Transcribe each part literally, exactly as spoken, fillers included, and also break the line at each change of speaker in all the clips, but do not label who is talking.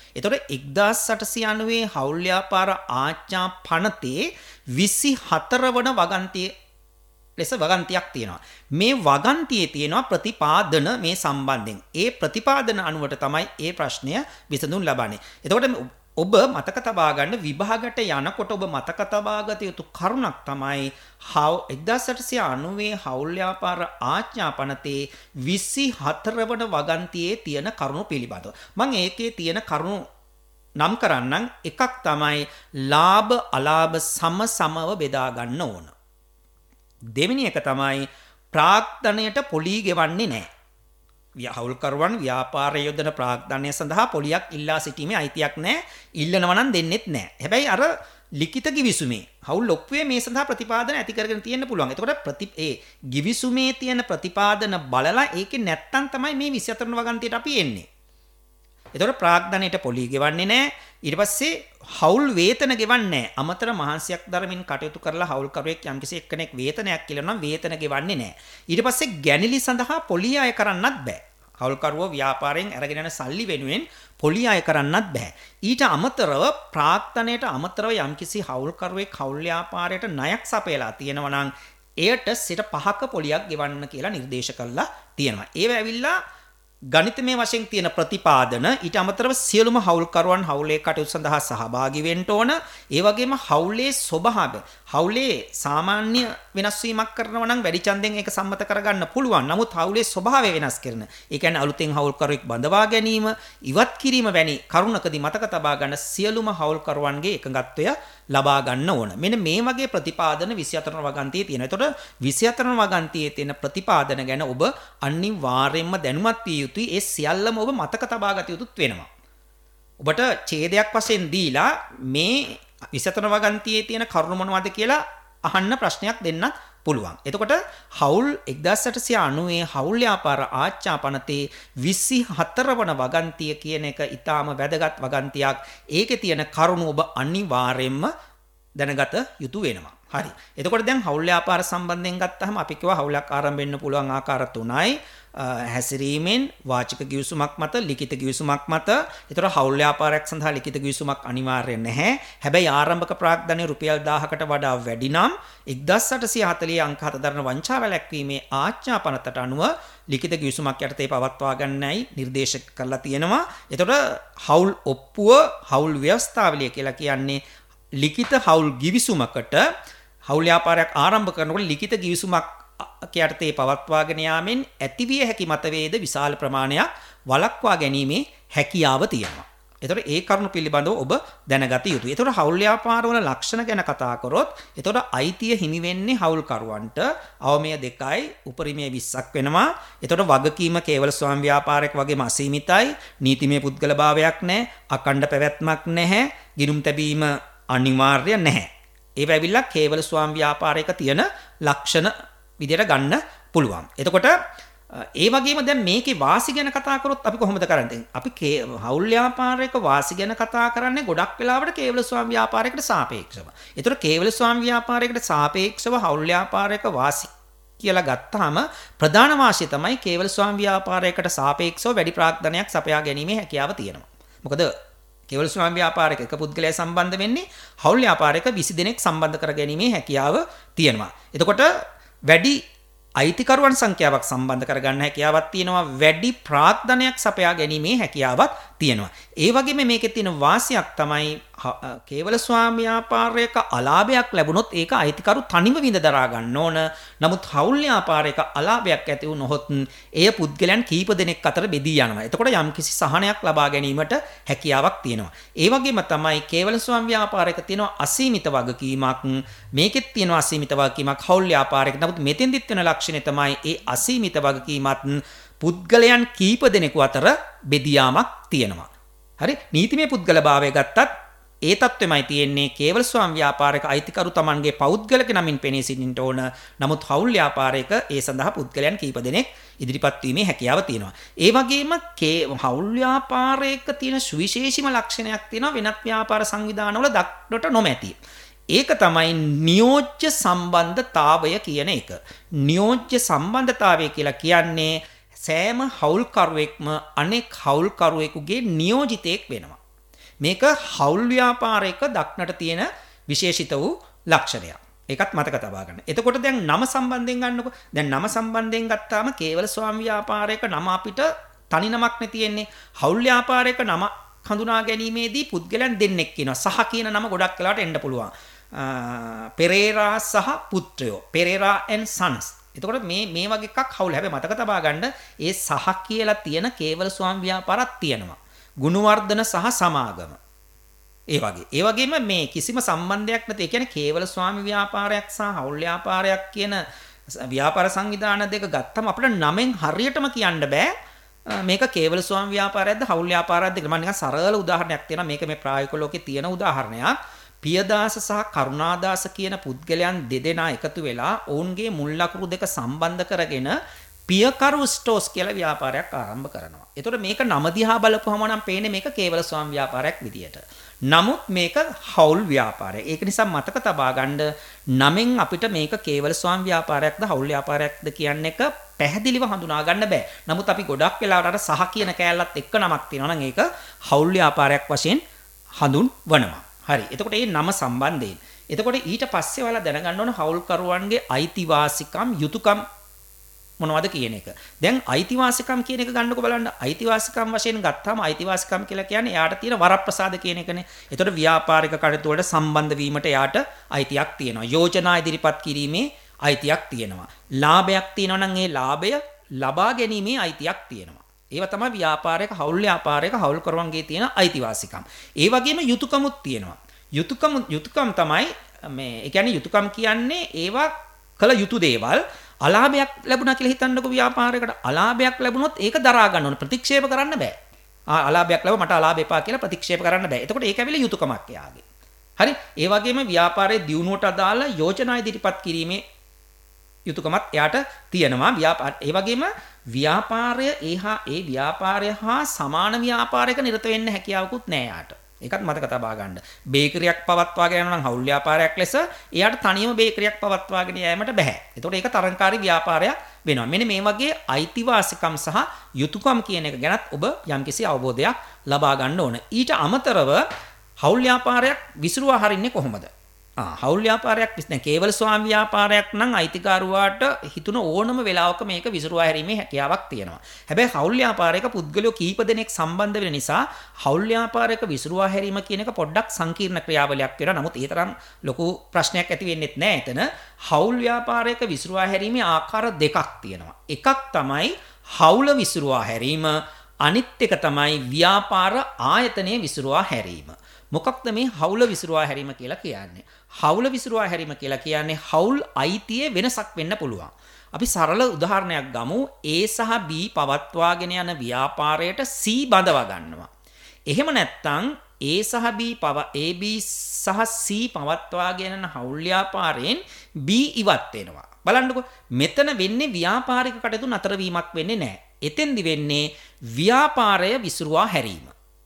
එතකොට එක්දාස් අටසිය අනූවේ හවුල් ව්‍යාපාර ආඥා පනතේ විසිහතර වන වගන්තිය ලෙස වගන්තියක් තියෙනවා. මේ වගන්තියේ තියෙනවා ප්‍රතිපාදන මේ සම්බන්ධයෙන්. ඒ ප්‍රතිපාදන අනුවට තමයි ඒ ප්‍රශ්නය විසඳුම් ලබන්නේ. එතකොට ඔබ මතක තබා ගන්න විභාගයට යනකොට ඔබ මතක තබා ගත යුතු කරුණක් තමයි එක්දාස් අටසිය අනූවේ හවුල් ව්‍යාපාර ආඥා පනතේ විසිහතර වන වගන්තියේ තියෙන කරුණු පිළිබඳව. මම ඒකේ තියෙන කරුණු නම් කරන්නම්. එකක් තමයි ලාභ අලාභ සම සමව බෙදා ගන්න ඕන. දෙවෙනි එක තමයි ප්‍රාග්ධනයට පොලී ගෙවන්නේ නැහැ. හවුල්කරුවන් ව්‍යාපාරය යොදන ප්‍රාග්ධනය සඳහා පොලියක් ඉල්ලා සිටීමේ අයිතියක් නැහැ. ඉල්ලනවා නම් දෙන්නෙත් නැහැ. හැබැයි අර ලිඛිත ගිවිසුමේ හවුල් ඔප්පුවේ මේ සඳහා ප්‍රතිපාදන ඇති කරගෙන තියෙන්න පුළුවන්. එතකොට ප්‍රති ඒ ගිවිසුමේ තියෙන ප්‍රතිපාදන බලලා ඒකේ නැත්තම් තමයි මේ විසිහතර වන වගන්තියට අපි එන්නේ. එතකොට ප්‍රාග්ධනයට පොලී ගෙවන්නේ නැහැ. ඊට පස්සේ හවුල් වේතන ගෙවන්නේ නැහැ. අමතර මහන්සියක් දරමින් කටයුතු කරලා හවුල්කරුවෙක් යම්කිසි එක්කෙනෙක් වේතනයක් කියලා නම් වේතන ගෙවන්නේ නැහැ. ඊට පස්සේ ගැනිලි සඳහා පොලී අය කරන්නත් බෑ. හවුල්කරුවෝ ව්‍යාපාරයෙන් අරගෙන යන සල්ලි වෙනුවෙන් පොලී අය කරන්නත් බෑ. ඊට අමතරව ප්‍රාග්ධනයට අමතරව යම්කිසි හවුල්කරුවෙක් හවුල් ව්‍යාපාරයට ණයක් සපයලා තියෙනවා නම් එයට සිට පහක පොලියක් ගෙවන්න කියලා නිර්දේශ කරලා තියෙනවා. ඒව ඇවිල්ලා ගණිතමය වශයෙන් තියෙන ප්‍රතිපාදන ඊට අමතරව සියලුම හවුල්කරුවන් හවුලේ කටයුතු සඳහා සහභාගී වෙන්න ඕන. ඒ වගේම හවුලේ ස්වභාවය හවුලේ සාමාන්‍ය වෙනස් වීමක් කරනවා නම් වැඩි ඡන්දයෙන් ඒක සම්මත කරගන්න පුළුවන්. නමුත් හවුලේ ස්වභාවය වෙනස් කරන. ඒ කියන්නේ අලුතෙන් හවුල්කරුවෙක් බඳවා ගැනීම, ඉවත් කිරීම වැනි කරුණකදී මතක තබා ගන්න සියලුම හවුල්කරුවන්ගේ එකඟත්වය ලබා ගන්න ඕන. මෙන්න මේ වගේ ප්‍රතිපාදන විසිහතර වන වගන්තියේ තියෙනවා. එතකොට විසිහතර වන වගන්තියේ තියෙන ප්‍රතිපාදන ගැන ඔබ අනිවාර්යයෙන්ම දැනුවත් විය යුතුයි. ඒ සියල්ලම ඔබ මතක තබා ගත යුතුත් වෙනවා. ඔබට ඡේදයක් වශයෙන් දීලා මේ විසිහතර වගන්තියේ තියෙන කරුණු මොනවද කියලා අහන්න ප්‍රශ්නයක් දෙන්නත් පුළුවන්. එතකොට හවුල් එක්දාස් අටසිය අනූවේ හවුල් ව්‍යාපාර ආඥා පනතේ විසිහතර වන වගන්තිය කියන එක ඊටාම වැදගත් වගන්තියක්. ඒකේ තියෙන කරුණු ඔබ අනිවාර්යයෙන්ම දැනගත යුතු වෙනවා. හරි. එතකොට දැන් හවුල් ව්‍යාපාර සම්බන්ධයෙන් ගත්තාම අපි කිව්වා හවුලක් ආරම්භ වෙන්න පුළුවන් ආකාර තුනයි. හැසිරීමෙන් වාචික ගිවිසුමක් මත ලිඛිත ගිවිසුමක් මත. ඒතර හවුල් ව්‍යාපාරයක් සඳහා ලිඛිත ගිවිසුමක් අනිවාර්ය නැහැ. හැබැයි ආරම්භක ප්‍රාග්ධනය රුපියල් දහයකට වඩා වැඩි නම් එක්දාස් අටසිය හතළිස් අංක හත දරන වංචා වැළැක්වීමේ ආඥා පනතට අනුව ලිඛිත ගිවිසුමක් යටතේ පවත්වා ගන්නයි නිර්දේශ කරලා තියෙනවා. ඒතර හවුල් ඔප්පුව හවුල් ව්‍යවස්ථාවලිය කියලා කියන්නේ ලිඛිත හවුල් ගිවිසුමකට හවුල් ව්‍යාපාරයක් ආරම්භ කරනකොට ලිඛිත ගිවිසුමක් යටතේ පවත්වාගෙන යාමෙන් ඇතිවිය හැකි මතවේද විශාල ප්‍රමාණයක් වළක්වා ගැනීමේ හැකියාව තියෙනවා. එතකොට ඒ කරුණු පිළිබඳව ඔබ දැනගත යුතුයි. එතකොට හවුල් ව්‍යාපාරවල ලක්ෂණ ගැන කතා කරොත් එතකොට අයිතිය හිමි වෙන්නේ හවුල්කරුවන්ට අවමය දෙකයි උපරිමය විස්සක් වෙනවා. එතකොට වගකීම කේවල ස්වාම් ව්‍යාපාරයක් වගේම අසීමිතයි. නීතිමය පුද්ගලභාවයක් නැහැ. අකණ්ඩ පැවැත්මක් නැහැ. ගිණුම් තැබීම අනිවාර්ය නැහැ. ඒව ඇවිල්ලා කේවල ස්වාම් ව්‍යාපාරයක තියෙන ලක්ෂණ විදියට ගන්න පුළුවන්. එතකොට ඒ වගේම දැන් මේකේ වාසි ගැන කතා කරොත් අපි කොහොමද කරන්නේ? අපි හවුල් ව්‍යාපාරයක වාසි ගැන කතා කරන්නේ ගොඩක් වෙලාවට කේවල ස්වාම් ව්‍යාපාරයකට සාපේක්ෂව. ඒතර කේවල ස්වාම් ව්‍යාපාරයකට සාපේක්ෂව හවුල් ව්‍යාපාරයක වාසි කියලා ගත්තාම ප්‍රධාන වාසිය තමයි කේවල ස්වාම් ව්‍යාපාරයකට සාපේක්ෂව වැඩි ප්‍රාග්ධනයක් සපයා ගැනීමේ හැකියාව තියෙනවා. මොකද කේවල ස්වාම් ව්‍යාපාරයක එක පුද්ගලයා සම්බන්ධ වෙන්නේ හවුල් ව්‍යාපාරයක විසි දෙනෙක් සම්බන්ධ කර ගැනීමේ හැකියාව තියෙනවා. එතකොට වැඩි අයිතිකරුවන් සංඛ්‍යාවක් සම්බන්ධ කරගන්න හැකියාවක් තියෙනවා. වැඩි ප්‍රාග්ධනයක් සපයා ගැනීමේ හැකියාවක් තියෙනවා. ඒ වගේම මේකේ තියෙන වාසියක් තමයි කේවල ස්වාම් ව්‍යාපාරයක අලාභයක් ලැබුණොත් ඒක අයිතිකරු තනිව විඳ දරා ගන්න ඕන. නමුත් හවුල් ව්‍යාපාරයක අලාභයක් ඇති වුණොත් එය පුද්ගලයන් කීප දෙනෙක් අතර බෙදී යනවා. එතකොට යම්කිසි සහනයක් ලබා ගැනීමට හැකියාවක් තියෙනවා. ඒ වගේම තමයි කේවල ස්වාම් ව්‍යාපාරයක තියෙන අසීමිත වගකීමක්. මේකෙත් තියෙන අසීමිත වගකීමක් හවුල් ව්යාපාරයක. නමුත් මෙතෙන්දිත් වෙන ලක්ෂණය තමයි ඒ අසීමිත වගකීමත් පුද්ගලයන් කීප දෙනෙකු අතර බෙදී යාමක් තියෙනවා. හරි. නීතිමය පුද්ගලභාවය ගත්තත් ඒ තත්ත්වෙමයි තියෙන්නේ. කේවල ස්වාම් ව්‍යාපාරයක අයිතිකරු Tamanගේ පෞද්ගලික නමින් පෙනී සිටින්න ඕන. නමුත් හවුල් ව්‍යාපාරයක ඒ සඳහා පුද්ගලයන් කීප දෙනෙක් ඉදිරිපත් වීමේ හැකියාව තියෙනවා. ඒ වගේම හවුල් ව්‍යාපාරයක තියෙන සුවිශේෂීම ලක්ෂණයක් තියෙනවා වෙනත් ව්‍යාපාර සංවිධානවල දක්නට නොමැති. ඒක තමයි නියෝජ්‍ය සම්බන්ධතාවය කියන එක. නියෝජ්‍ය සම්බන්ධතාවය කියලා කියන්නේ සෑම හවුල්කරුවෙක්ම අනෙක් හවුල්කරුවෙකුගේ නියෝජිතයෙක් වෙනවා. මේක හවුල් ව්‍යාපාරයක දක්නට තියෙන විශේෂිත වූ ලක්ෂණයක්. ඒකත් මතක තබා ගන්න. එතකොට දැන් නම සම්බන්ධයෙන් ගන්නකො. දැන් නම සම්බන්ධයෙන් ගත්තාම කේවල ස්වාමි ව්‍යාපාරයක නම අපිට තනි නමක් නේ තියෙන්නේ. හවුල් ව්‍යාපාරයක නම හඳුනා ගැනීමේදී පුද්ගලයන් දෙන්නෙක් කියනවා. සහ කියන නම ගොඩක් වෙලාවට එන්න පුළුවන්. පෙරේරා සහ පුත්‍රයෝ. Perera and sons. එතකොට මේ මේ වගේ එකක් හවුල්. හැබැයි මතක තබා ගන්න ඒ සහ කියලා තියෙන කේවල ස්වාමි ව්‍යාපාරක් තියෙනවා. ගුණවර්ධන සහ සමාගම. ඒ වගේ. ඒ වගේම මේ කිසිම සම්බන්ධයක් නැති. ඒ කියන්නේ කේවල ස්වාමි ව්‍යාපාරයක් සහ හවුල් ව්‍යාපාරයක් කියන ව්‍යාපාර සංවිධාන දෙක ගත්තම අපිට නමෙන් හරියටම කියන්න බෑ. මේක කේවල ස්වාමි ව්‍යාපාරයක්ද හවුල් ව්යාපාරයක්ද කියලා. මම නිකන් සරල උදාහරණයක් තියෙනවා. මේක මේ ප්‍රායෝගික ලෝකේ තියෙන උදාහරණයක්. පියදාස සහ කරුණාදාස කියන පුද්ගලයන් දෙදෙනා එකතු වෙලා ඔවුන්ගේ මුල් ලකුණු දෙක සම්බන්ධ කරගෙන පියකරු ස්ටෝස් කියලා ව්‍යාපාරයක් ආරම්භ කරනවා. එතකොට මේක නම දිහා බලපුවම නම් පේන්නේ මේක කේවල ස්වාමි ව්‍යාපාරයක් විදියට. නමුත් මේක හවුල් ව්‍යාපාරය. ඒක නිසා මතක තබා ගන්න නමෙන් අපිට මේක කේවල ස්වාමි ව්‍යාපාරයක්ද හවුල් ව්යාපාරයක්ද කියන එක පැහැදිලිව හඳුනා ගන්න බෑ. නමුත් අපි ගොඩක් වෙලාවට අර සහ කියන කෑල්ලත් එක්ක නමක් තියෙනවා නම් ඒක හවුල් ව්‍යාපාරයක් වශයෙන් හඳුන්වනවා. හරි. එතකොට මේ නම සම්බන්ධයෙන්. එතකොට ඊට පස්සේ ඔයාලා දැනගන්න ඕන හවුල්කරුවන්ගේ අයිතිවාසිකම් යුතුයකම් මොනවද කියන එක. දැන් අයිතිවාසිකම් කියන එක ගන්නකො බලන්න. අයිතිවාසිකම් වශයෙන් ගත්තාම අයිතිවාසිකම් කියලා කියන්නේ එයාට තියෙන වරප්‍රසාද කියන එකනේ. එතකොට ව්‍යාපාරික කටයුතු වලට සම්බන්ධ වීමට එයාට අයිතියක් තියෙනවා. යෝජනා ඉදිරිපත් කිරීමේ අයිතියක් තියෙනවා. ලාභයක් තියෙනවා නම් ඒ ලාභය ලබා ගැනීමේ අයිතියක් තියෙනවා. ඒවා තමයි ව්‍යාපාරයක හවුල් ව්‍යාපාරයක හවුල්කරුවන්ගේ තියෙන අයිතිවාසිකම්. ඒ වගේම යුතුයකමුත් තියෙනවා. යුතුයකම් යුතුයකම් තමයි මේ ඒ කියන්නේ යුතුයකම් කියන්නේ ඒවා කළ යුතු දේවල්. අලාභයක් ලැබුණා කියලා හිතන්නකො ව්‍යාපාරයකට. අලාභයක් ලැබුණොත් ඒක දරා ගන්න ඕන. ප්‍රතික්ෂේප කරන්න බෑ. ආ අලාභයක් ලැබුවා මට අලාභ එපා කියලා ප්‍රතික්ෂේප කරන්න බෑ. එතකොට ඒක ඇවිල්ලා යුතුයකමක් එයාගේ. හරි? ඒ වගේම ව්‍යාපාරයේ දියුණුවට අදාළ යෝජනා ඉදිරිපත් කිරීමේ යුතුයකමත් එයාට තියෙනවා. ව්‍යාපාර ඒ වගේම ව්‍යාපාරය එහා ඒ ව්‍යාපාරය හා සමාන ව්‍යාපාරයක නිරත වෙන්න හැකියාවකුත් නෑ යාට. ඒකත් මතක තබා ගන්න. බේකරියක් පවත්වාගෙන යනවා නම් හවුල් ව්‍යාපාරයක් ලෙස එයාට තනියම බේකරියක් පවත්වාගෙන යෑමට බෑ. ඒතකොට ඒක තරංකාරී ව්‍යාපාරයක් වෙනවා. මෙන්න මේ වගේ අයිතිවාසිකම් සහ යුතුයකම් කියන එක ගැනත් ඔබ යම්කිසි අවබෝධයක් ලබා ගන්න ඕන. ඊට අමතරව හවුල් ව්‍යාපාරයක් විසිරුවා හරින්නේ කොහොමද? ආ හවුල් ව්‍යාපාරයක් විශ්න කේවල ස්වාමි ව්‍යාපාරයක් නම් අයිතිකාරුවාට හිතුන ඕනම වෙලාවක මේක විසිරුවා හැරීමේ හැකියාවක් තියෙනවා. හැබැයි හවුල් ව්‍යාපාරයක පුද්ගලයෝ කීප දෙනෙක් සම්බන්ධ වෙන නිසා හවුල් ව්‍යාපාරයක විසිරුවා හැරීම කියන එක පොඩ්ඩක් සංකීර්ණ ක්‍රියාවලියක් වෙනවා. නමුත් ඒ තරම් ලොකු ප්‍රශ්නයක් ඇති වෙන්නේ නැහැ එතන. හවුල් ව්‍යාපාරයක විසිරුවා හැරීමේ ආකාර දෙකක් තියෙනවා. එකක් තමයි හවුල විසිරුවා හැරීම, අනිත් එක තමයි ව්‍යාපාර ආයතනයේ විසිරුවා හැරීම. මොකක්ද මේ හවුල විසිරුවා හැරීම කියලා කියන්නේ? හවුල විසිරුවා හැරීම කියලා කියන්නේ හවුල් අයිතියේ වෙනසක් වෙන්න පුළුවන්. අපි සරල උදාහරණයක් ගමු. A සහ B පවත්වාගෙන යන ව්‍යාපාරයට C බඳවා ගන්නවා. එහෙම නැත්නම් A සහ B පව A B සහ C පවත්වාගෙන යන හවුල් ව්‍යාපාරයෙන් B ඉවත් වෙනවා. බලන්නකෝ. මෙතන වෙන්නේ ව්‍යාපාරික කටයුතු නතර වීමක් වෙන්නේ නැහැ. එතෙන්දි වෙන්නේ ව්‍යාපාරය විසිරුවා හැරීම.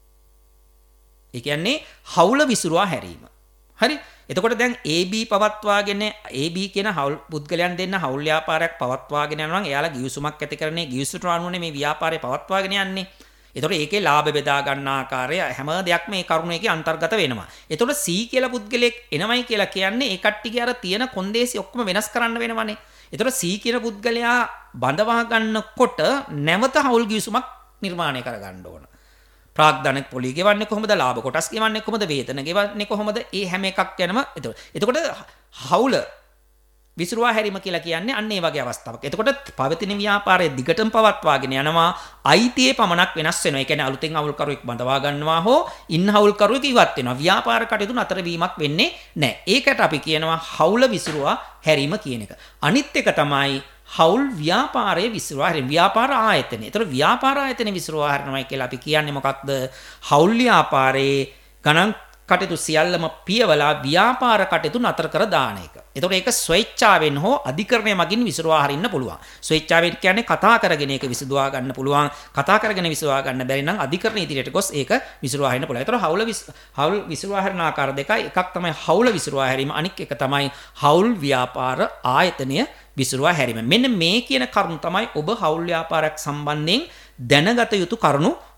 ඒ කියන්නේ හවුල විසිරුවා හැරීම. හරි? එතකොට දැන් A B පවත්වාගෙන A B කියන හවුල් පුද්ගලයන් දෙන්න හවුල් ව්‍යාපාරයක් පවත්වාගෙන යනවා නම් එයාලා ගිවිසුමක් ඇති කරන්නේ ගිවිසුමට අනුවනේ මේ ව්‍යාපාරය පවත්වාගෙන යන්නේ. එතකොට ඒකේ ලාභ බෙදා ගන්න ආකාරය හැම දෙයක්ම මේ කරුණේකේ අන්තර්ගත වෙනවා. එතකොට C කියලා පුද්ගලයෙක් එනවයි කියලා කියන්නේ ඒ කට්ටියගේ අර තියෙන කොන්දේසි ඔක්කොම වෙනස් කරන්න වෙනවනේ. එතකොට C කියන පුද්ගලයා බඳවා ගන්නකොට නැවත හවුල් ගිවිසුමක් නිර්මාණය කර ගන්න ඕන. ප්‍රාග්ධනික පොලි ගෙවන්නේ කොහොමද? ලාභ කොටස් ගෙවන්නේ කොහොමද? වේතන ගෙවන්නේ කොහොමද? ඒ හැම එකක් ගැනම එතකොට එතකොට හවුල විසිරුවා හැරීම කියලා කියන්නේ අන්න ඒ වගේ අවස්ථාවක්. එතකොට පවතින ව්‍යාපාරයේ දිගටම පවත්වාගෙන යනවා අයිතියේ පමණක් වෙනස් වෙනවා. ඒ කියන්නේ අලුතෙන් හවුල්කරුවෙක් බඳවා ගන්නවා හෝ ඉන්න හවුල්කරුවෙක් ඉවත් වෙනවා. ව්‍යාපාර කටයුතු නතර වීමක් වෙන්නේ නැහැ. ඒකට අපි කියනවා හවුල විසිරුවා හැරීම කියන එක. අනිත් එක තමයි හවුල් ව්‍යාපාරයේ විසිරුවා හැරීම. ව්‍යාපාර ආයතනය. ඒතර ව්‍යාපාර ආයතනය විසිරුවා හැරෙනවා කියලා අපි කියන්නේ මොකක්ද? හවුල් ව්‍යාපාරයේ ගණන් කටයුතු සියල්ලම පියවලා ව්‍යාපාර කටයුතු නතර කර දාන එක. එතකොට ඒක ස්වේච්ඡාවෙන් හෝ අධිකරණය මගින් විසිරුවා හරින්න පුළුවන්. ස්වේච්ඡාවෙන් කියන්නේ කතා කරගෙන ඒක විසඳවා ගන්න පුළුවන්. කතා කරගෙන විසඳවා ගන්න බැරි නම් අධිකරණ ඉදිරියට ගොස් ඒක විසිරුවා හරින්න පුළුවන්. ඒතකොට හවුල හවුල් විසිරුවා හරින ආකාර දෙකයි. එකක් තමයි හවුල විසිරුවා හැරීම. අනික් එක තමයි හවුල් ව්‍යාපාර ආයතනය විසිරුවා හැරීම. මෙන්න මේ කියන කරුණු තමයි ඔබ හවුල් ව්‍යාපාරයක් සම්බන්ධයෙන් දැනගත යුතු කරුණු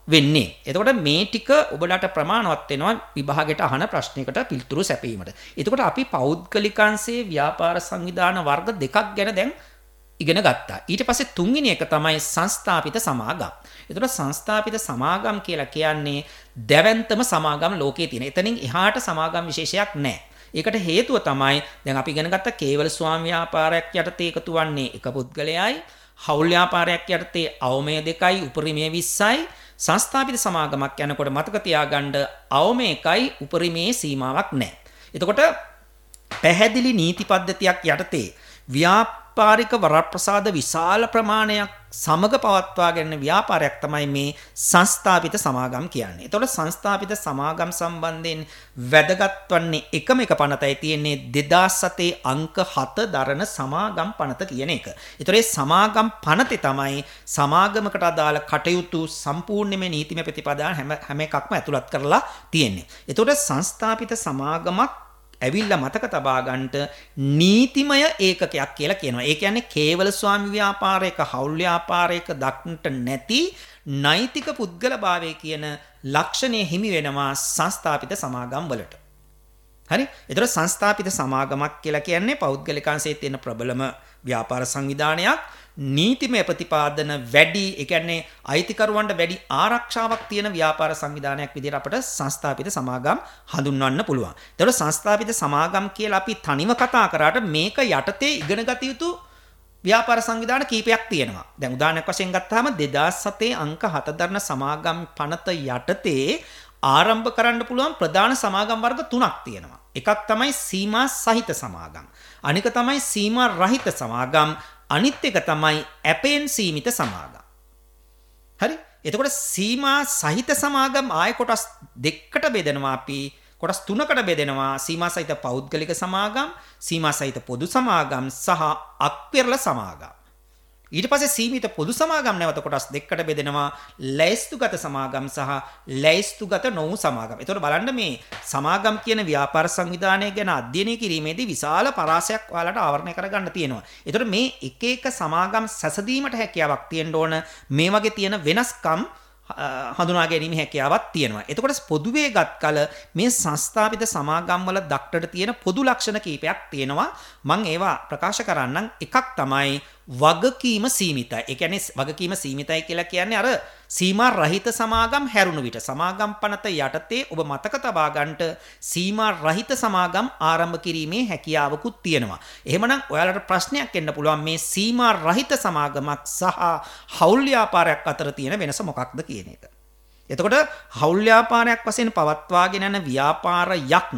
වෙන්නේ. එතකොට මේ ටික ඔබලට ප්‍රමාණවත් වෙනවා විභාගයට අහන ප්‍රශ්නයකට පිළිතුරු සැපීමට. එතකොට අපි පෞද්ගලිකංශයේ ව්‍යාපාර සංවිධාන වර්ග දෙකක් ගැන දැන් ඉගෙන ගත්තා. ඊට පස්සේ තුන්වෙනි එක තමයි සංස්ථාපිත සමාගම්. එතකොට සංස්ථාපිත සමාගම් කියලා කියන්නේ දැවැන්තම සමාගම් ලෝකයේ තියෙන. එතනින් එහාට සමාගම් විශේෂයක් නැහැ. ඒකට හේතුව තමයි දැන් අපි ඉගෙන ගත්ත කේවල ස්වාම ව්‍යාපාරයක් යටතේ එකතු වන්නේ එක පුද්ගලයයි, හවුල් ව්‍යාපාරයක් යටතේ අවමය දෙකයි, උපරිමය විස්සයි. සංස්ථාපිත සමාගමක් යනකොට මතක තියාගන්න අවමය එකයි, උපරිමයේ සීමාවක් නැහැ. එතකොට පැහැදිලි නීති පද්ධතියක් යටතේ ව්‍යාපාරික වරප්‍රසාද විශාල ප්‍රමාණයක් සමග පවත්වාගෙන ව්‍යාපාරයක් තමයි මේ සංස්ථාපිත සමාගම් කියන්නේ. එතකොට සංස්ථාපිත සමාගම් සම්බන්ධයෙන් වැදගත් වන්නේ එකම එක පනතයි තියෙන්නේ දෙදාස් හතේ අංක හත දරන සමාගම් පනත කියන එක. ඒතොරේ සමාගම් පනතේ තමයි සමාගමකට අදාළ කටයුතු සම්පූර්ණයෙන්ම නීතිමය ප්‍රතිපදා හැම හැම එකක්ම ඇතුළත් කරලා තියෙන්නේ. ඒතොරේ සංස්ථාපිත සමාගමක් ඇවිල්ලා මතක තබා ගන්නට නීතිමය ඒකකයක් කියලා කියනවා. ඒ කියන්නේ කේවල ස්වාමි ව්‍යාපාරයක හවුල් ව්‍යාපාරයක දක්නට නැති නෛතික පුද්ගලභාවය කියන ලක්ෂණය හිමි වෙනවා සංස්ථාපිත සමාගම් වලට. හරි? ඒතර සංස්ථාපිත සමාගමක් කියලා කියන්නේ පෞද්ගලිකාංශයේ තියෙන ප්‍රබලම ව්‍යාපාර සංවිධානයක්. නීතිමය ප්‍රතිපාදන වැඩි, ඒ කියන්නේ අයිතිකරුවන්ට වැඩි ආරක්ෂාවක් තියෙන ව්‍යාපාර සංවිධානයක් විදිහට අපිට සංස්ථාපිත සමාගම් හඳුන්වන්න පුළුවන්. ඒතකොට සංස්ථාපිත සමාගම් කියලා අපි තනිව කතා කරාට මේක යටතේ ඉගෙන ගත යුතු ව්‍යාපාර සංවිධාන කීපයක් තියෙනවා. දැන් උදාහරණයක් වශයෙන් ගත්තාම දෙදාස් හතේ අංක හත දරන සමාගම් පනත යටතේ ආරම්භ කරන්න පුළුවන් ප්‍රධාන සමාගම් වර්ග තුනක් තියෙනවා. එකක් තමයි සීමා සහිත සමාගම්. අනික තමයි සීමා රහිත සමාගම්. අනිත් එක තමයි ඇපෙන් සීමිත සමාගම්. හරි? එතකොට සීමා සහිත සමාගම් ආය කොටස් දෙකකට බෙදනවා අපි. කොටස් තුනකට බෙදෙනවා. සීමා සහිත පෞද්ගලික සමාගම්, සීමා සහිත පොදු සමාගම් සහ අක්විරල සමාගම්. ඊට පස්සේ සීමිත පොදු සමාගම් නැවත කොටස් දෙකකට බෙදෙනවා. ලැයිස්තුගත සමාගම් සහ ලැයිස්තුගත නොවු සමාගම්. ඒතකොට බලන්න මේ සමාගම් කියන ව්‍යාපාර සංවිධානය ගැන අධ්‍යයනය කිරීමේදී විශාල පරාසයක් ඔයාලට ආවරණය කරගන්න තියෙනවා. ඒතකොට මේ එක එක සමාගම් සැසඳීමට හැකියාවක් තියෙන්න ඕන. මේ වගේ තියෙන වෙනස්කම් හඳුනා ගැනීම හැකියාවක් තියෙනවා. එතකොට පොදුවේ ගත් කල මේ සංස්ථාපිත සමාගම් වල දක්නට තියෙන පොදු ලක්ෂණ කීපයක් තියෙනවා. මම ඒවා ප්‍රකාශ කරන්නම්. එකක් තමයි වගකීම සීමිතයි. ඒ කියන්නේ වගකීම සීමිතයි කියලා කියන්නේ අර සීමා රහිත සමාගම් හැරුණු විට සමාගම් පනත යටතේ ඔබ මතක තබා ගන්නට සීමා රහිත සමාගම් ආරම්භ කිරීමේ හැකියාවකුත් තියෙනවා. එහෙමනම් ඔයාලට ප්‍රශ්නයක් එන්න පුළුවන් මේ සීමා රහිත සමාගමක් සහ හවුල් ව්‍යාපාරයක් අතර තියෙන වෙනස මොකක්ද කියන එක. එතකොට හවුල් ව්‍යාපාරයක් වශයෙන් පවත්වාගෙන යන ව්‍යාපාරයක්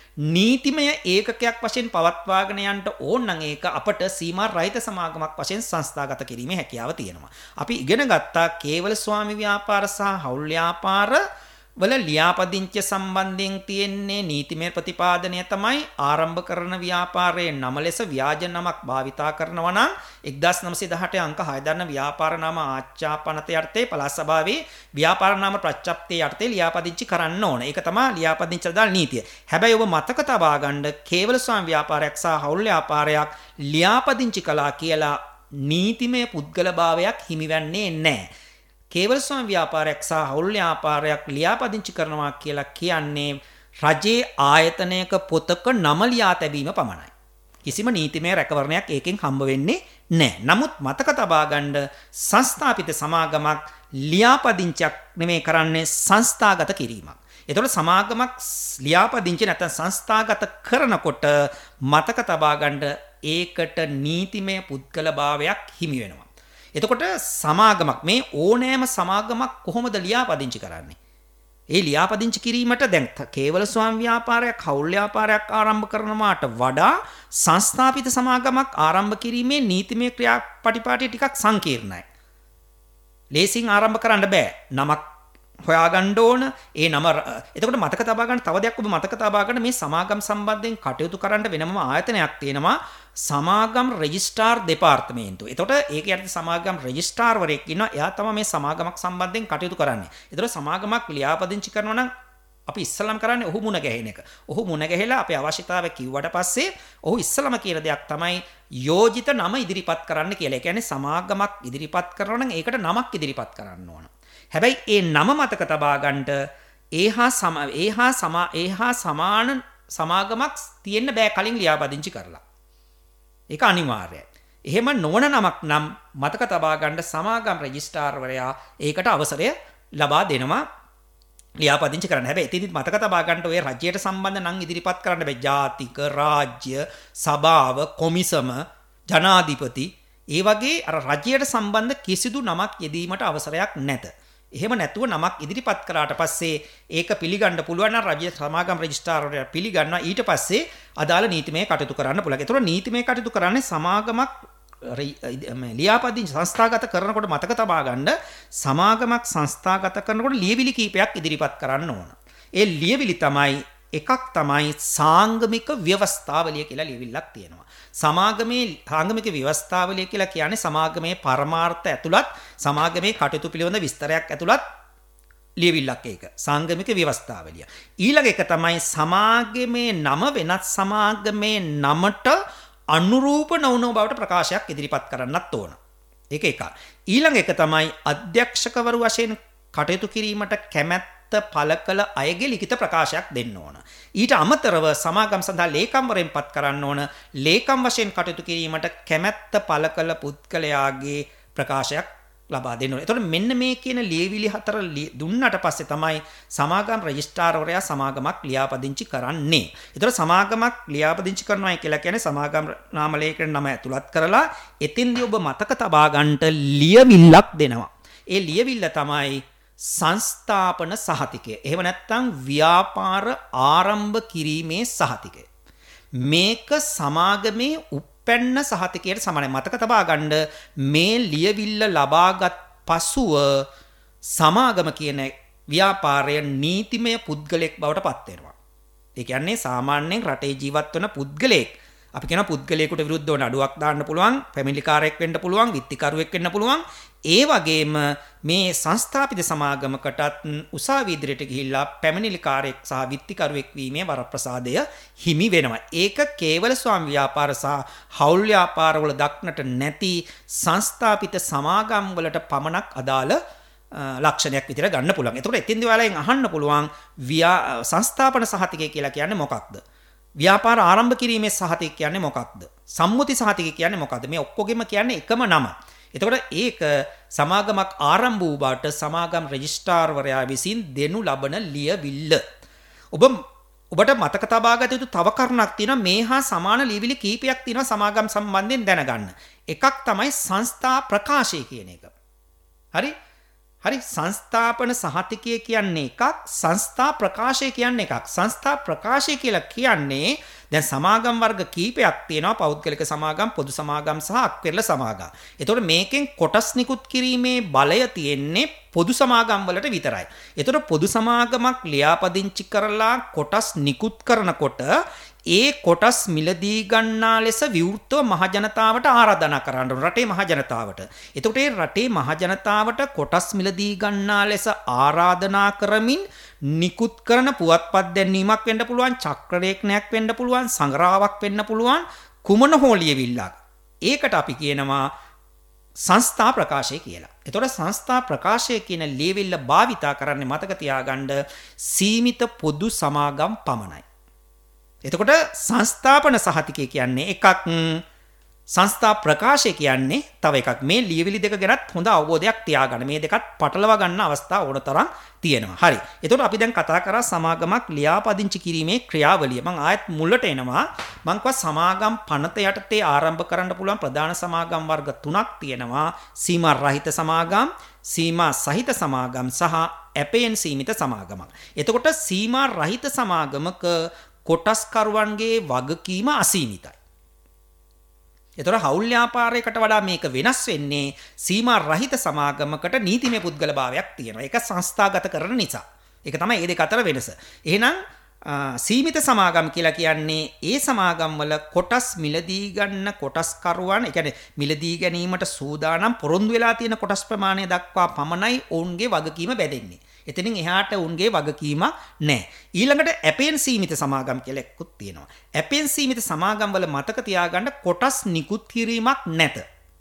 නීතිමය ඒකකයක් වශයෙන් පවත්වාගෙන යන්න ඕන නම් ඒක අපට සීමා රහිත සමාගමක් වශයෙන් සංස්ථාගත කිරීමේ හැකියාව තියෙනවා. අපි ඉගෙන ගත්තා කේවල ස්වාමි ව්‍යාපාර සහ හවුල් ව්‍යාපාර වල ලියාපදිංචිය සම්බන්ධයෙන් තියෙන්නේ නීතිමය ප්‍රතිපාදනය තමයි ආරම්භ කරන ව්‍යාපාරයේ නම ලෙස ව්‍යාජ නමක් භාවිතා කරනවා නම් එක්දාස් නවසිය දහඅට අංක හය දරන ව්‍යාපාර නාම ආච්ඡාපනත යටතේ පළාත් සභාවේ ව්‍යාපාර නාම ප්‍රත්‍යක්ෂයේ යටතේ ලියාපදිංචි කරන්න ඕන. ඒක තමයි ලියාපදිංචි දාන නීතිය. හැබැයි ඔබ මතක තබා ගන්න කේවල ස්වාමි ව්‍යාපාරයක් සහ හවුල් ව්‍යාපාරයක් ලියාපදිංචි කළා කියලා නීතිමය පුද්ගලභාවයක් හිමිවන්නේ නැහැ. කේවල ස්වාමි ව්‍යාපාරයක් සහ හවුල් ව්‍යාපාරයක් ලියාපදිංචි කරනවා කියලා කියන්නේ රජයේ ආයතනයක පොතක නම ලියා තැබීම පමණයි. කිසිම නීතිමය රැකවරණයක් ඒකෙන් හම්බ වෙන්නේ නැහැ. නමුත් මතක තබා ගන්න සංස්ථාපිත සමාගමක් ලියාපදිංචියක් නෙමෙයි කරන්නේ සංස්ථාගත කිරීමක්. එතකොට සමාගමක් ලියාපදිංචි නැත්නම් සංස්ථාගත කරනකොට මතක තබා ගන්න ඒකට නීතිමය පුද්ගලභාවයක් හිමි වෙනවා. එතකොට සමාගමක් මේ ඕනෑම සමාගමක් කොහොමද ලියාපදිංචි කරන්නේ? ඒ ලියාපදිංචි කිරීමට දැන් කේවල ස්වාමි ව්‍යාපාරයක් හවුල් ව්‍යාපාරයක් ආරම්භ කරනවාට වඩා සංස්ථාපිත සමාගමක් ආරම්භ කිරීමේ නීතිමය ක්‍රියාපටිපාටි ටිකක් සංකීර්ණයි. ලේසින් ආරම්භ කරන්න බෑ. නමක් හොයාගන්න ඕන. ඒ නම එතකොට මතක තබා ගන්න තව දෙයක් ඔබ මතක තබා ගන්න මේ සමාගම් සම්බන්ධයෙන් කටයුතු කරන්න වෙනම ආයතනයක් තියෙනවා. සමාගම් රෙජිස්ට්‍රාර් දෙපාර්තමේන්තුව. එතකොට ඒක යටතේ සමාගම් රෙජිස්ට්‍රාර්වරයෙක් ඉන්නවා. එයා තමයි මේ සමාගමක් සම්බන්ධයෙන් කටයුතු කරන්නේ. එතකොට සමාගමක් ලියාපදිංචි කරනවා නම් අපි ඉස්සලම් කරන්නේ ඔහු මුණ ගැහෙන එක. ඔහු මුණ ගැහිලා අපේ අවශ්‍යතාවය කිව්වට පස්සේ ඔහු ඉස්සලම කියන දෙයක් තමයි යෝජිත නම ඉදිරිපත් කරන්න කියලා. ඒ කියන්නේ සමාගමක් ඉදිරිපත් කරනවා නම් ඒකට නමක් ඉදිරිපත් කරන්න ඕන. හැබැයි ඒ නම මතක තබා ගන්නට ඒහා සම ඒහා සම ඒහා සමාන සමාගමක් තියෙන්න බෑ කලින් ලියාපදිංචි කරලා. ඒක අනිවාර්යයි. එහෙම නොවන නමක් නම් මතක තබා ගන්න සමාගම් රෙජිස්ට්‍රාර්වරයා ඒකට අවසරය ලබා දෙනවා ලියාපදිංචි කරන්න. හැබැයි එතනදිත් මතක තබා ගන්න ඔය රජයට සම්බන්ධ නම් ඉදිරිපත් කරන්න බෑ. ජාතික, රාජ්‍ය, සභාව, කොමිසම, ජනාධිපති ඒ වගේ අර රජයට සම්බන්ධ කිසිදු නමක් යෙදීමට අවසරයක් නැත. එහෙම නැතුව නමක් ඉදිරිපත් කරාට පස්සේ ඒක පිළිගන්න පුළුවන් නම් රජ්‍ය සමාගම් රෙජිස්ට්‍රාර්වරයා පිළිගන්නවා. ඊට පස්සේ අදාළ නීතිමය කටයුතු කරන්න පුළුවන්. ඒතකොට නීතිමය කටයුතු කරන්නේ සමාගමක් ලියාපදිංචි සංස්ථාගත කරනකොට මතක තබා ගන්න සමාගමක් සංස්ථාගත කරනකොට ලියවිලි කීපයක් ඉදිරිපත් කරන්න ඕන. ඒ ලියවිලි තමයි එකක් තමයි සාංගමික ව්‍යවස්ථාවලිය කියලා ලියවිල්ලක් තියෙනවා. සමාගමේ සාංගමික ව්‍යවස්ථාවලිය කියලා කියන්නේ සමාගමේ පරමාර්ථ ඇතුළත් සමාගමේ කටයුතු පිළිබඳ විස්තරයක් ඇතුළත් ලියවිල්ලක් ඒක. සාංගමික ව්‍යවස්ථාවලිය. ඊළඟ එක තමයි සමාගමේ නම වෙනත් සමාගමේ නමට අනුරූප නොවන බවට ප්‍රකාශයක් ඉදිරිපත් කරන්නත් ඕන. ඒක එක. ඊළඟ එක තමයි අධ්‍යක්ෂකවරු වශයෙන් කටයුතු කිරීමට කැමැත්ත පළ කළ අයගේ ලිඛිත ප්‍රකාශයක් දෙන්න ඕන. ඊට අමතරව සමාගම් සඳහා ලේකම්වරයෙන් පත් කරන්න ඕන. ලේකම් වශයෙන් කටයුතු කිරීමට කැමැත්ත පළ කළ පුද්ගලයාගේ ප්‍රකාශයක් ලබා දෙන්න ඕන. එතකොට මෙන්න මේ කියන ලියවිලි හතර දුන්නට පස්සේ තමයි සමාගම් රෙජිස්ට්‍රාර්වරයා සමාගමක් ලියාපදිංචි කරන්නේ. එතකොට සමාගමක් ලියාපදිංචි කරනවා කියලා කියන්නේ සමාගම් නාම ලේඛන නම ඇතුළත් කරලා එතින්දී ඔබ මතක තබා ගන්නට ලියවිල්ලක් දෙනවා. ඒ ලියවිල්ල තමයි සංස්ථාපන සහතිකය. එහෙම නැත්නම් ව්‍යාපාර ආරම්භ කිරීමේ සහතිකය. මේක සමාගමේ උපැන්න සහතිකයට සමානයි. මතක තබා ගන්න මේ ලියවිල්ල ලබාගත් පසුව සමාගම කියන ව්‍යාපාරය නීතිමය පුද්ගලයෙක් බවට පත් වෙනවා. ඒ කියන්නේ සාමාන්‍යයෙන් රටේ ජීවත් වන පුද්ගලයෙක්. අපි කියන පුද්ගලයෙකුට විරුද්ධව නඩුවක් දාන්න පුළුවන්, පැමිණිලිකාරයෙක් වෙන්න පුළුවන්, විත්තිකරුවෙක් වෙන්න පුළුවන්. ඒ වගේම මේ සංස්ථාපිත සමාගමකටත් උසාවි ඉදිරියට ගිහිල්ලා පැමිණිලිකාරයෙක් සහ විත්තිකරුවෙක් වීමේ වරප්‍රසාදය හිමි වෙනවා. ඒක කේවල ස්වාම ව්‍යාපාර සහ හවුල් ව්‍යාපාරවල දක්නට නැති සංස්ථාපිත සමාගම් වලට පමණක් අදාළ ලක්ෂණයක් විදිහට ගන්න පුළුවන්. ඒතකොට එතින්දි ඔයාලෙන් අහන්න පුළුවන් සංස්ථාපන සහතිකය කියලා කියන්නේ මොකක්ද? ව්‍යාපාර ආරම්භ කිරීමේ සහතිකය කියන්නේ මොකක්ද? සම්මුති සහතිකය කියන්නේ මොකක්ද? මේ ඔක්කොගෙම කියන්නේ එකම නම. එතකොට ඒක සමාගමක් ආරම්භ වූ බවට සමාගම් රෙජිස්ට්‍රාර්වරයා විසින් දෙනු ලබන ලියවිල්ල. ඔබ ඔබට මතක තබා ගත යුතු තව කරුණක් තියෙනවා. මේ හා සමාන ලියවිලි කීපයක් තියෙනවා සමාගම් සම්බන්ධයෙන් දැනගන්න. එකක් තමයි සංස්ථා ප්‍රකාශය කියන එක. හරි? හරි සංස්ථාපන සහතිකය කියන්නේ එකක්, සංස්ථා ප්‍රකාශය කියන්නේ එකක්. සංස්ථා ප්‍රකාශය කියලා කියන්නේ දැන් සමාගම් වර්ග කීපයක් තියෙනවා. පෞද්ගලික සමාගම්, පොදු සමාගම් සහ අක්වෙරළ සමාගම්. එතකොට මේකෙන් කොටස් නිකුත් කිරීමේ බලය තියෙන්නේ පොදු සමාගම් වලට විතරයි. එතකොට පොදු සමාගමක් ලියාපදිංචි කරලා කොටස් නිකුත් කරනකොට ඒ කොටස් මිලදී ගන්නා ලෙස විවෘතව මහජනතාවට ආරාධනා කරන්න ඕන. රටේ මහජනතාවට. එතකොට ඒ රටේ මහජනතාවට කොටස් මිලදී ගන්නා ලෙස ආරාධනා කරමින් නිකුත් කරන පුවත්පත් දැන්වීමක් වෙන්න පුළුවන්, චක්‍රලේඛනයක් වෙන්න පුළුවන්, සංග්‍රහාවක් වෙන්න පුළුවන්, කුමන හෝ ලියවිල්ලක්. ඒකට අපි කියනවා සංස්ථා ප්‍රකාශය කියලා. එතකොට සංස්ථා ප්‍රකාශය කියන ලියවිල්ල භාවිතා කරන්නේ මතක තියාගන්න සීමිත පොදු සමාගම් පමණයි. එතකොට සංස්ථාපන සහතිකය කියන්නේ එකක්, සංස්ථා ප්‍රකාශය කියන්නේ තව එකක්. මේ ලියවිලි දෙක ගැනත් හොඳ අවබෝධයක් තියාගන්න. මේ දෙකත් පටලවා ගන්න අවස්ථා ඕන තරම් තියෙනවා. හරි. එතකොට අපි දැන් කතා කරා සමාගමක් ලියාපදිංචි කිරීමේ ක්‍රියාවලිය. මම ආයෙත් මුලට එනවා. මම කිව්වා සමාගම් පනත යටතේ ආරම්භ කරන්න පුළුවන් ප්‍රධාන සමාගම් වර්ග තුනක් තියෙනවා. සීමා රහිත සමාගම්, සීමා සහිත සමාගම් සහ ඇපයෙන් සීමිත සමාගමක්. එතකොට සීමා රහිත සමාගමක කොටස්කරුවන්ගේ වගකීම අසීමිතයි. එතකොට හවුල් ව්‍යාපාරයකට වඩා මේක වෙනස් වෙන්නේ සීමා රහිත සමාගමකට නීතිමය පුද්ගල භාවයක් තියෙනවා. ඒක සංස්ථාගත කරන නිසා. ඒක තමයි මේ දෙක අතර වෙනස. එහෙනම් සීමිත සමාගම් කියලා කියන්නේ ඒ සමාගම් වල කොටස් මිලදී ගන්න කොටස්කරුවන්, ඒ කියන්නේ මිලදී ගැනීමට සූදානම් පොරොන්දු වෙලා තියෙන කොටස් ප්‍රමාණය දක්වා පමණයි ඔවුන්ගේ වගකීම බැඳෙන්නේ. එතනින් එහාට උන්ගේ වගකීම නැහැ. ඊළඟට ඇපෙන් සීමිත සමාගම් කියලා එක්කුත් තියෙනවා. ඇපෙන් සීමිත සමාගම් වල මතක තියාගන්න කොටස් නිකුත් කිරීමක් නැත.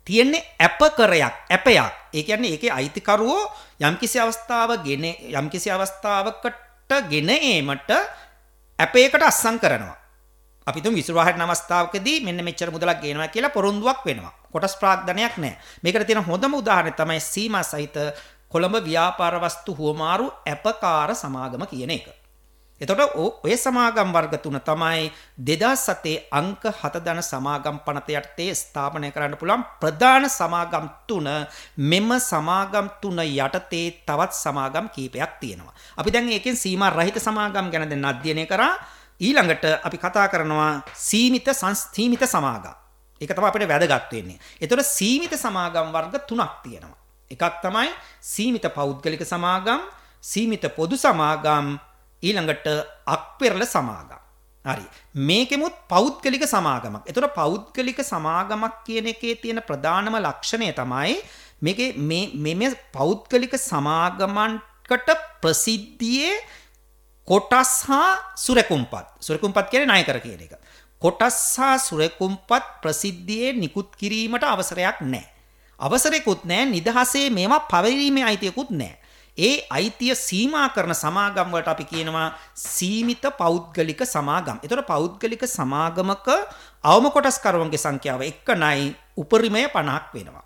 තියෙන්නේ අපකරයක්, අපයක්. ඒ කියන්නේ ඒකේ අයිතිකරුවෝ යම්කිසි අවස්ථාවක ගෙන යම්කිසි අවස්ථාවකට ගෙන ඒමට අපේකට අස්සම් කරනවා. අපි තුන් විසුරුවාහන අවස්ථාවකදී මෙන්න මෙච්චර මුදලක් ගේනවා කියලා පොරොන්දුවක් වෙනවා. කොටස් ප්‍රාග්ධනයක් නැහැ. මේකට තියෙන හොඳම උදාහරණය තමයි සීමා සහිත කොළඹ ව්‍යාපාර වස්තු හුවමාරු අපකාර සමාගම කියන එක. එතකොට ඔය සමාගම් වර්ග තුන තමයි දෙදාස් හතේ අංක හත දන සමාගම් පනත යටතේ ස්ථාපනය කරන්න පුළුවන් ප්‍රධාන සමාගම් තුන. මෙම සමාගම් තුන යටතේ තවත් සමාගම් කීපයක් තියෙනවා. අපි දැන් ඒකෙන් සීමා රහිත සමාගම් ගැන දැන් අධ්‍යයනය කරා. ඊළඟට අපි කතා කරනවා සීමිත සංස්ථීමිත සමාගම්. ඒක තමයි අපිට වැදගත් වෙන්නේ. එතකොට සීමිත සමාගම් වර්ග තුනක් තියෙනවා. එකක් තමයි සීමිත පෞද්ගලික සමාගම්, සීමිත පොදු සමාගම්, ඊළඟට අක්පෙරළ සමාගම්. හරි. මේකෙමුත් පෞද්ගලික සමාගමක්. එතකොට පෞද්ගලික සමාගමක් කියන එකේ තියෙන ප්‍රධානම ලක්ෂණය තමයි මේකේ මේ මේ පෞද්ගලික සමාගමන්කට ප්‍රසිද්ධියේ කොටස් හා සුරකුම්පත්. සුරකුම්පත් කියන්නේ ණය කර කියන එක. කොටස් හා සුරකුම්පත් ප්‍රසිද්ධියේ නිකුත් කිරීමට අවසරයක් නැහැ. අවසරයකුත් නැහැ. නිදහසේ මේවා පවරීමේ අයිතියකුත් නැහැ. ඒ අයිතිය සීමා කරන සමාගම් වලට අපි කියනවා සීමිත පෞද්ගලික සමාගම්. ඒතකොට පෞද්ගලික සමාගමක අවම කොටස්කරුවන්ගේ සංඛ්‍යාව එකයි, උපරිමය පනහක් වෙනවා.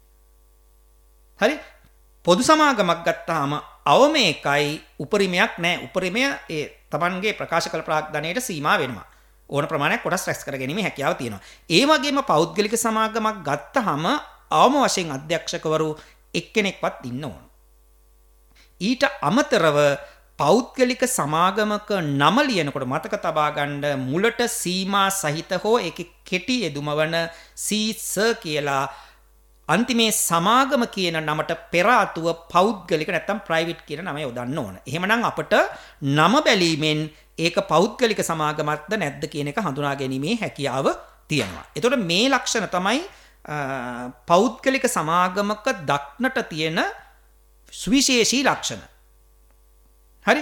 හරි? පොදු සමාගමක් ගත්තාම අවම එකයි, උපරිමයක් නැහැ. උපරිමය ඒ Tamanගේ ප්‍රකාශ කළ ප්‍රාග්ධනයට සීමා වෙනවා. ඕන ප්‍රමාණයක් කොටස් රැස් කර ගැනීම හැකියාව තියෙනවා. ඒ වගේම පෞද්ගලික සමාගමක් ගත්තාම අවම වශයෙන් අධ්‍යක්ෂකවරු එක්කෙනෙක්වත් ඉන්න ඕන. ඊට අමතරව පෞද්ගලික සමාගමක නම ලියනකොට මතක තබා ගන්න මුලට සීමා සහිත හෝ ඒකේ කෙටි යෙදුම වන සීස කියලා අන්තිමේ සමාගම කියන නමට පෙර ආතුව පෞද්ගලික නැත්නම් ප්‍රයිවට් කියන නම යොදන්න ඕන. එහෙමනම් අපට නම බැලීමෙන් ඒක පෞද්ගලික සමාගමක්ද නැද්ද කියන එක හඳුනා ගැනීමේ හැකියාව තියෙනවා. එතකොට මේ ලක්ෂණ තමයි පෞද්ගලික සමාගමක දක්නට තියෙන සුවිශේෂී ලක්ෂණ. හරි?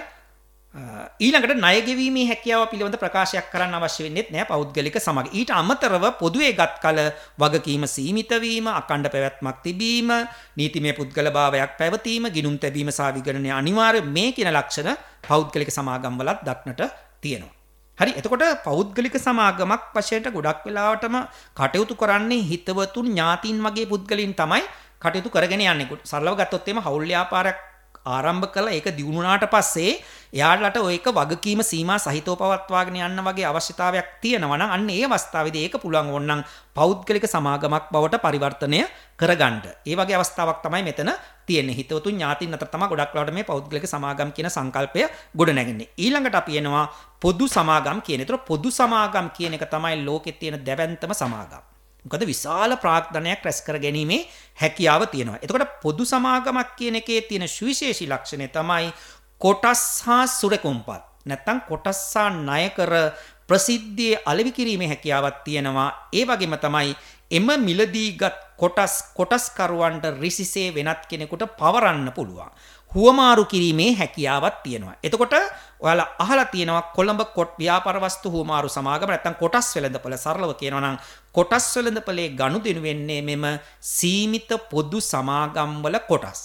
ඊළඟට ණය ගෙවීමේ හැකියාව පිළිබඳ ප්‍රකාශයක් කරන්න අවශ්‍ය වෙන්නේ නැහැ පෞද්ගලික සමාගම. ඊට අමතරව පොදුවේ ගත් කල වගකීම සීමිත වීම, අඛණ්ඩ පැවැත්මක් තිබීම, නීතිමය පුද්ගල භාවයක් පැවතීම, ගිණුම් තැබීම සහ විගණනය අනිවාර්ය මේ කියන ලක්ෂණ පෞද්ගලික සමාගම් වලත් දක්නට තියෙනවා. හරි, එතකොට පෞද්ගලික සමාගමක් වශයෙන් ගොඩක් වෙලාවටම කටයුතු කරන්නේ හිතවතුන් ඥාතීන් වගේ පුද්ගලයන් තමයි කටයුතු කරගෙන යන්නේ. සරලව ගත්තොත් එimhe හවුල් ව්‍යාපාරයක් ආරම්භ කළා ඒක දියුණුනාට පස්සේ එයාලට ඔයක වගකීම සීමා සහිතව පවත්වාගෙන යන්න වගේ අවශ්‍යතාවයක් තියෙනවා නම් අන්න ඒ අවස්ථාවේදී ඒක පුළුවන් ඕනනම් පෞද්ගලික සමාගමක් බවට පරිවර්තනය කරගන්න. ඒ වගේ අවස්ථාවක් තමයි මෙතන තියෙන්නේ. හිතවතුන් ඥාතින් අතර තමයි ගොඩක් වෙලාවට මේ පෞද්ගලික සමාගම් කියන සංකල්පය ගොඩ නැගෙන්නේ. ඊළඟට අපි එනවා පොදු සමාගම් කියන. ඒතර පොදු සමාගම් කියන එක තමයි ලෝකෙත් තියෙන දැවැන්තම සමාගම්. මොකද විශාල ප්‍රාග්ධනයක් රැස් කර ගැනීමේ හැකියාව තියෙනවා. එතකොට පොදු සමාගමක් කියන එකේ තියෙන සුවිශේෂී ලක්ෂණය තමයි කොටස් හා සුරකුම්පත්. නැත්තම් කොටස් හා ණය කර ප්‍රසිද්ධියේ අලෙවි කිරීමේ හැකියාවක් තියෙනවා. ඒ වගේම තමයි එම මිලදීගත් කොටස් කොටස් කරුවන්ට රිසිසේ වෙනත් කෙනෙකුට පවරන්න පුළුවන්. හුවමාරු කිරීමේ හැකියාවක් තියෙනවා. එතකොට ඔයාලා අහලා තියෙනවා කොළඹ කොට ව්‍යාපාර වස්තු හුවමාරු සමාගම නැත්නම් කොටස් වෙළඳපොළ සරලව කියනවා නම් කොටස් වෙළඳපොලේ ගනුදෙනු වෙන්නේ මෙම සීමිත පොදු සමාගම් වල කොටස්.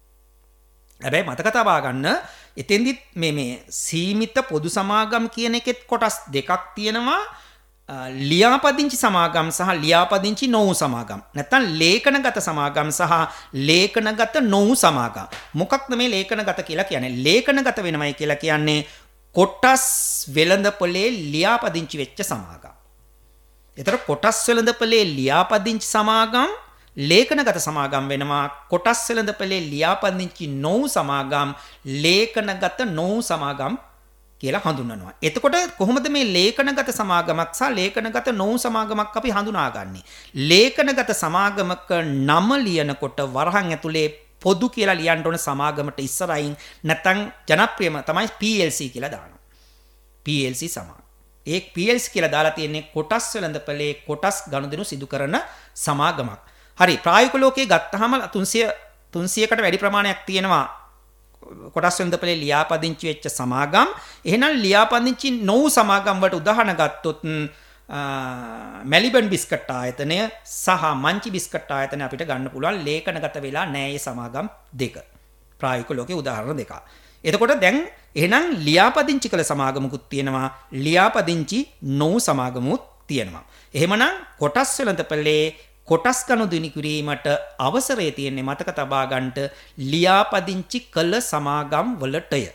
හැබැයි මතක තබා ගන්න එතෙන්දිත් මේ මේ සීමිත පොදු සමාගම් කියන එකෙත් කොටස් දෙකක් තියෙනවා. ලියාපදිංචි සමාගම් සහ ලියාපදිංචි නොවු සමාගම්. නැත්නම් ලේඛනගත සමාගම් සහ ලේඛනගත නොවු සමාගම්. මොකක්ද මේ ලේඛනගත කියලා කියන්නේ? ලේඛනගත වෙනවයි කියලා කියන්නේ කොටස් වෙළඳපොලේ ලියාපදිංචි වෙච්ච සමාගම්. ඒතර කොටස් වෙළඳපොලේ ලියාපදිංචි සමාගම් ලේඛනගත සමාගම් වෙනවා. කොටස් වෙළඳපොලේ ලියාපදිංචි නොවු සමාගම් ලේඛනගත නොවු සමාගම් කියලා හඳුන්වනවා. එතකොට කොහොමද මේ ලේඛනගත සමාගමක් සහ ලේඛනගත නොවු සමාගමක් අපි හඳුනාගන්නේ? ලේඛනගත සමාගමක නම ලියනකොට වරහන් ඇතුලේ පොදු කියලා ලියන්න ඕන සමාගමට ඉස්සරහින් නැත්නම් ජනප්‍රියම තමයි පී එල් සී කියලා දානවා. පී එල් සී සමාගම. ඒ පී එල් සී කියලා දාලා තියෙන්නේ කොටස් වෙළඳපොලේ කොටස් ගනුදෙනු සිදු කරන සමාගමක්. හරි, ප්‍රායෝගික ලෝකයේ ගත්තාම තුන්සිය තුන්සියකට වැඩි ප්‍රමාණයක් තියෙනවා කොටස් වෙළඳපොලේ ලියාපදිංචි වෙච්ච සමාගම්. එහෙනම් ලියාපදිංචි නොවු සමාගම් වලට උදාහරණ ගත්තොත් මැලිබන් බිස්කට් ආයතනය සහ මංචි බිස්කට් ආයතනය අපිට ගන්න පුළුවන් ලේඛනගත වෙලා නැහැ මේ සමාගම් දෙක. ප්‍රායෝගික ලෝකේ උදාහරණ දෙකක්. එතකොට දැන් එහෙනම් ලියාපදිංචි කළ සමාගමකුත් තියෙනවා ලියාපදිංචි නොවු සමාගමුත් තියෙනවා. එහෙමනම් කොටස් වෙළඳපොලේ කොටස් ගනුදෙනු කිරීමට අවසරය තියෙන්නේ මතක තබා ගන්නට ලියාපදිංචි කළ සමාගම් වලටය.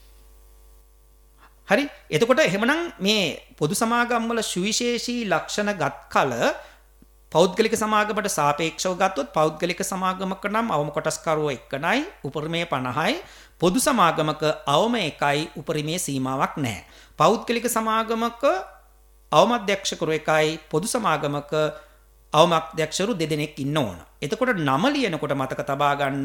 හරි. එතකොට එහෙමනම් මේ පොදු සමාගම් වල සුවිශේෂී ලක්ෂණ ගත් කල පෞද්ගලික සමාගමකට සාපේක්ෂව ගත්තොත් පෞද්ගලික සමාගමක නම් අවම කොටස්කරුව එකයි උපරිමයේ පනහයි පොදු සමාගමක අවම එකයි උපරිමයේ සීමාවක් නැහැ. පෞද්ගලික සමාගමක අවම අධ්‍යක්ෂකරු එකයි පොදු සමාගමක අවම අධ්‍යක්ෂකරු දෙදෙනෙක් ඉන්න ඕන. එතකොට නම ලියනකොට මතක තබා ගන්න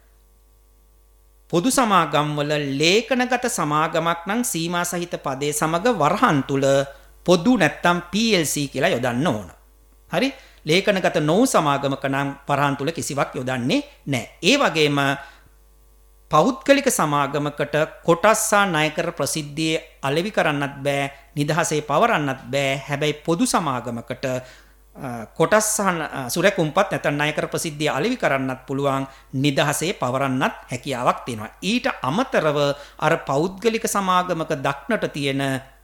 පොදු සමාගම් වල ලේඛනගත සමාගමක් නම් සීමා සහිත පදේ සමග වරහන් තුල පොදු නැත්තම් පී එල් සී කියලා යොදන්න ඕන. හරි? ලේඛනගත නොවු සමාගමක නම් වරහන් තුල කිසිවක් යොදන්නේ නැහැ. ඒ වගේම පෞද්ගලික සමාගමකට කොටස් සහ ණයකර ප්‍රසිද්ධියේ අලෙවි කරන්නත් බෑ, නිදහසේ පවරන්නත් බෑ. හැබැයි පොදු සමාගමකට කොටස් සහ සුරකුම්පත් නැත්නම් ණයකර ප්‍රසිද්ධිය අලෙවි කරන්නත් පුළුවන්, නිදහසේ පවරන්නත් හැකියාවක් තියෙනවා. ඊට අමතරව අර පෞද්ගලික සමාගමක දක්නට තියෙන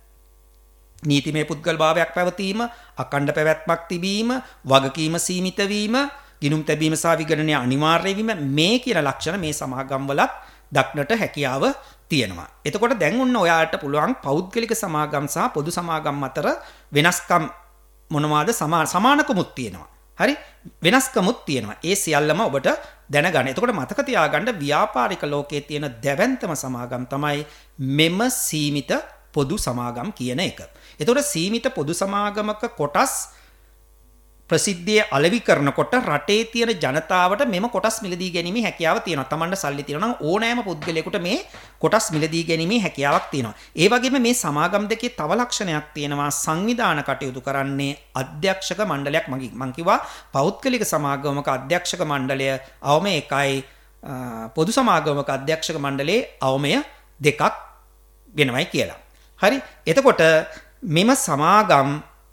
නීතිමය පුද්ගල භාවයක් පැවතීම, අඛණ්ඩ පැවැත්මක් තිබීම, වගකීම සීමිත වීම, ගිණුම් තැබීම සහ විගණනය අනිවාර්ය වීම මේ කියන ලක්ෂණ මේ සමාගම් වලත් දක්නට හැකියාව තියෙනවා. එතකොට දැන් ඔන්න ඔයාලට පුළුවන් පෞද්ගලික සමාගම් සහ පොදු සමාගම් අතර වෙනස්කම් මොනවාද සමානකමුත් තියෙනවා. හරි? වෙනස්කමුත් තියෙනවා. ඒ සියල්ලම ඔබට දැනගන්න. එතකොට මතක තියාගන්න ව්‍යාපාරික ලෝකයේ තියෙන දැවැන්තම සමාගම් තමයි මෙම සීමිත පොදු සමාගම් කියන එක. එතකොට සීමිත පොදු සමාගමක කොටස් ප්‍රසිද්ධිය අලෙවි කරනකොට රටේ තියෙන ජනතාවට මෙම කොටස් මිලදී ගැනීමේ හැකියාව තියෙනවා. Tamanට සල්ලි තියෙනවා නම් ඕනෑම පුද්ගලයෙකුට මේ කොටස් මිලදී ගැනීමේ හැකියාවක් තියෙනවා. ඒ වගේම මේ සමාගම් දෙකේ තව ලක්ෂණයක් තියෙනවා. සංවිධාන කටයුතු කරන්නේ අධ්‍යක්ෂක මණ්ඩලයක්. මම කිව්වා පෞද්ගලික සමාගමක අධ්‍යක්ෂක මණ්ඩලය අවම එකයි, පොදු සමාගමක අධ්‍යක්ෂක මණ්ඩලයේ අවමය දෙකක් වෙනවයි කියලා. හරි? එතකොට මෙම සමාගම්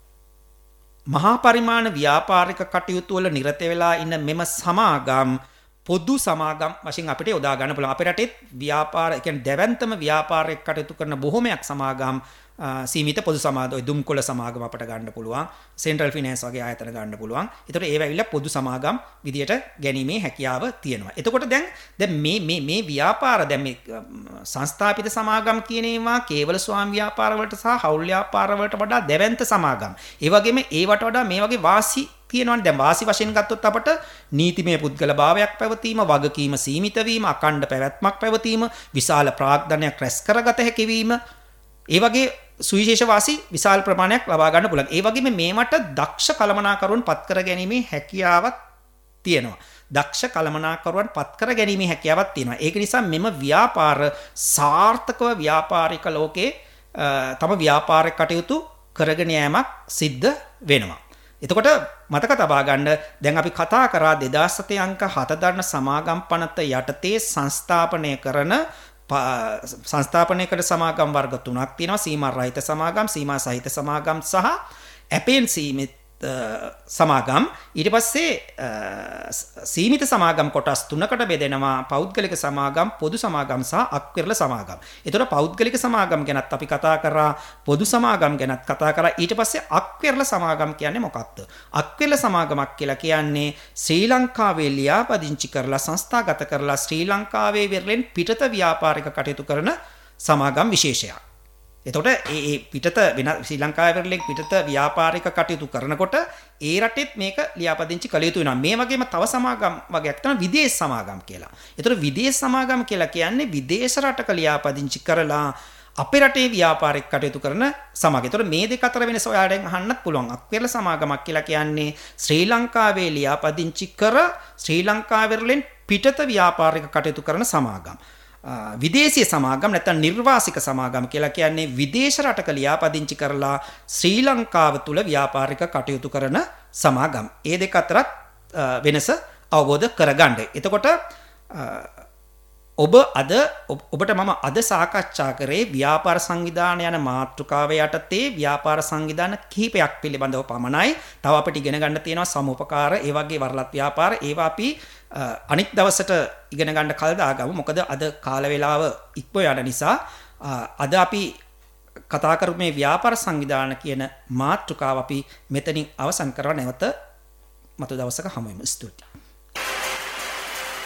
මහා පරිමාණ ව්‍යාපාරික කටයුතු වල නිරත වෙලා ඉන්න මෙම සමාගම් පොදු සමාගම් වශයෙන් අපිට යොදා ගන්න පුළුවන්. අපේ රටේ ව්‍යාපාර කියන්නේ දැවැන්තම ව්‍යාපාරික කටයුතු කරන බොහෝමයක් සමාගම් සීමිත පොදු සමාගම්, ඔය දුම්කොළ සමාගම අපිට ගන්න පුළුවන්, සෙන්ට්‍රල් ෆිනෑන්ස් වගේ ආයතන ගන්න පුළුවන්. ඒතකොට ඒව ඇවිල්ලා පොදු සමාගම් විදියට ගැනීමේ හැකියාව තියෙනවා. එතකොට දැන් දැන් මේ මේ මේ ව්‍යාපාර දැන් මේ සංස්ථාපිත සමාගම් කියන ඒවා කේවල ස්වාම් ව්‍යාපාර වලට සහ හවුල් ව්‍යාපාර වලට වඩා දැවැන්ත සමාගම්. ඒ වගේම ඒවට වඩා මේ වගේ වාසි තියෙනවනේ. දැන් වාසි වශයෙන් ගත්තොත් අපට නීතිමය පුද්ගල භාවයක් පැවතීම, වගකීම සීමිත වීම, අඛණ්ඩ පැවැත්මක් පැවතීම, විශාල ප්‍රාග්ධනයක් රැස් කරගත හැකි වීම, ඒ වගේ සුවිශේෂ වාසි විශාල ප්‍රමාණයක් ලබා ගන්න පුළුවන්. ඒ වගේම මේවට දක්ෂ කළමනාකරුවන් පත් කර ගැනීමේ හැකියාවක් තියෙනවා. දක්ෂ කළමනාකරුවන් පත් කර ගැනීමේ හැකියාවක් තියෙනවා. ඒක නිසා මෙම ව්‍යාපාර සාර්ථකව ව්‍යාපාරික ලෝකේ තම ව්‍යාපාරික කටයුතු කරගෙන යාමක් සිද්ධ වෙනවා. එතකොට මතක තබා ගන්න දැන් අපි කතා කරා දෙදාස් හතේ අංක හත දරන සමාගම් පනත යටතේ සංස්ථාපනය කරන සංස්ථාපනය කළ සමාගම් වර්ග තුනක් තියෙනවා. සීමා රහිත සමාගම්, සීමා සහිත සමාගම් සහ ඇපෙන් සීමිත සමාගම්. ඊට පස්සේ සීමිත සමාගම් කොටස් තුනකට බෙදෙනවා. පෞද්ගලික සමාගම්, පොදු සමාගම් සහ අක්විරල සමාගම්. ඒතර පෞද්ගලික සමාගම් ගැනත් අපි කතා කරා, පොදු සමාගම් ගැනත් කතා කරා. ඊට පස්සේ අක්විරල සමාගම් කියන්නේ මොකක්ද? අක්විරල සමාගමක් කියලා කියන්නේ ශ්‍රී ලංකාවේ ලියාපදිංචි කරලා සංස්ථාගත කරලා ශ්‍රී ලංකාවේ වෙරළෙන් පිටත ව්‍යාපාරික කටයුතු කරන සමාගම් විශේෂයක්. එතකොට ඒ ඒ පිටත වෙන ශ්‍රී ලංකාවේ වෙරළෙන් පිටත ව්‍යාපාරික කටයුතු කරනකොට ඒ රටෙත් මේක ලියාපදිංචි කළ යුතු වෙනවා. මේ වගේම තව සමාගම් වගේක් තමයි විදේශ සමාගම් කියලා. එතකොට විදේශ සමාගම් කියලා කියන්නේ විදේශ රටක ලියාපදිංචි කරලා අපේ රටේ ව්‍යාපාරික කටයුතු කරන සමාගම්. එතකොට මේ දෙක අතර වෙනස ඔයාලට අහන්නත් පුළුවන්. අක්විරල සමාගමක් කියලා කියන්නේ ශ්‍රී ලංකාවේ ලියාපදිංචි කර ශ්‍රී ලංකාවේ වෙරළෙන් පිටත ව්‍යාපාරික කටයුතු කරන සමාගම්. විදේශීය සමාගම් නැත්නම් නිර්වාසික සමාගම් කියලා කියන්නේ විදේශ රටක ලියාපදිංචි කරලා ශ්‍රී ලංකාව තුල ව්‍යාපාරික කටයුතු කරන සමාගම්. ඒ දෙක අතරත් වෙනස අවබෝධ කරගන්න. එතකොට ඔබ අද ඔබට මම අද සාකච්ඡා කරේ ව්‍යාපාර සංවිධාන යන මාතෘකාව යටතේ ව්‍යාපාර සංවිධාන කිහිපයක් පිළිබඳව පමණයි. තව අපිට ඉගෙන ගන්න තියෙනවා සමුපකාර, ඒ වගේ වරලත් ව්‍යාපාර. ඒවා අපි අනිත් දවසට ඉගෙන ගන්න කල් දාගමු. මොකද අද කාල වේලාව ඉක්ම යන නිසා අද අපි කතා කරමු මේ ව්‍යාපාර සංවිධාන කියන මාතෘකාව අපි මෙතනින් අවසන් කරලා නැවත මතු දවසක හමු වෙමු. ස්තුතියි.